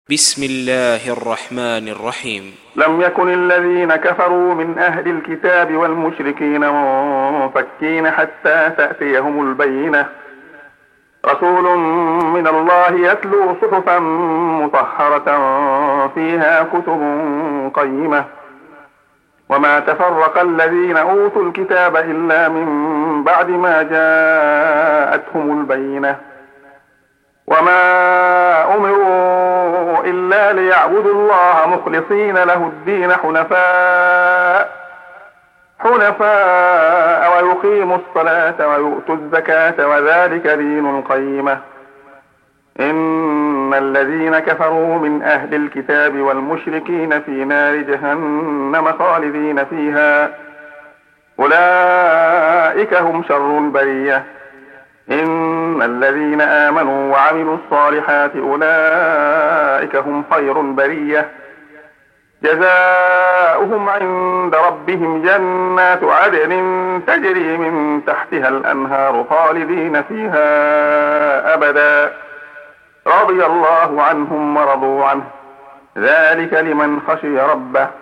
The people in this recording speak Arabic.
بسم الله الرحمن الرحيم. لم يكن الذين كفروا من أهل الكتاب والمشركين منفكين حتى تأتيهم البينة، رسول من الله يتلو صحفا مطهرة فيها كتب قيمة. وما تفرق الذين أوتوا الكتاب إلا من بعد ما جاءتهم البينة، وما أمروا إلا ليعبدوا الله مخلصين له الدين حنفاء ويقيموا الصلاة ويؤتوا الزكاة وذلك دين القيمة. إن الذين كفروا من أهل الكتاب والمشركين في نار جهنم خالدين فيها، أولئك هم شر البرية. إن الذين آمنوا وعملوا الصالحات أولئك هم خير البرية، جزاؤهم عند ربهم جنات عدن تجري من تحتها الأنهار خالدين فيها أبدا، رضي الله عنهم ورضوا عنه، ذلك لمن خشي ربه.